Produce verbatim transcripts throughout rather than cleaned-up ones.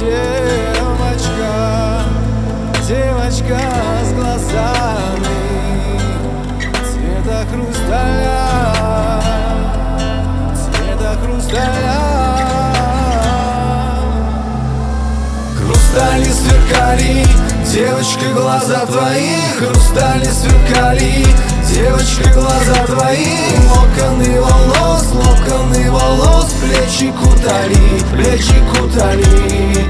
Девочка, девочка с глазами цвета хрусталя, цвета хрусталя. Хрустали сверкали, девочка, глаза твои. Хрустали сверкали, девочка, глаза твои. Локоны волос, локоны волос, плечи кутали, плечи кутали.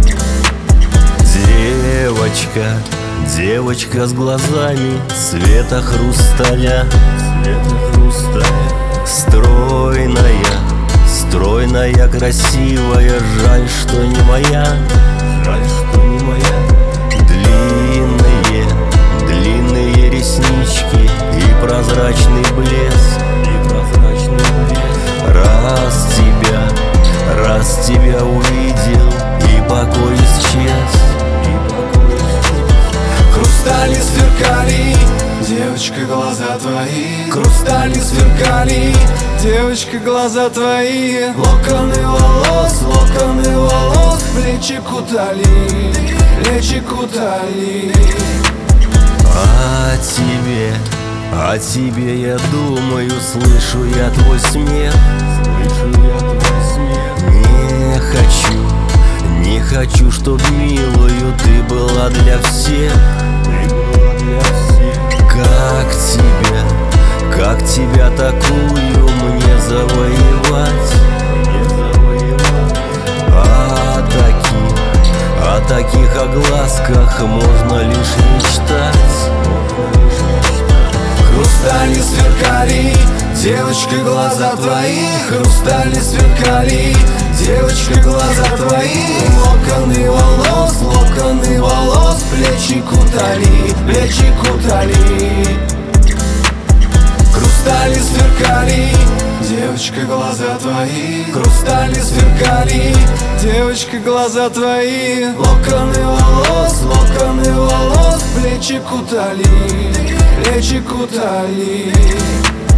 Девочка, девочка с глазами цвета хрусталя, цвета хрусталя. Стройная, стройная, красивая, жаль, что не моя, жаль, что не моя. Длинные, длинные реснички и прозрачный блеск, и прозрачный блеск. Раз тебя, раз тебя увидел, и покой исчез, и покой исчез. Хрустали сверкали, девочка, глаза твои. Хрустали сверкали, девочка, глаза твои. Локоны волос, локоны волос, плечи кутали, плечи кутали. О тебе, о тебе я думаю, слышу я твой смех, слышу я твой смех. Не хочу, не хочу, чтоб милую ты была для всех, ты была для всех. Как тебя, как тебя такую мне завоевать, мне завоевать. О таких, о таких огласках можно лишь мечтать, можно лишь мечтать. Хрустали сверкали, девочка, глаза твои. Хрустали сверкали, девочка, глаза твои. Локоны волос, локоны волос, плечи кутали, плечи кутали. Хрустали сверкали, девочка, глаза твои. Хрустали сверкали, девочка, глаза твои. Локоны волос, локоны волос, плечи кутали, плечи кутали.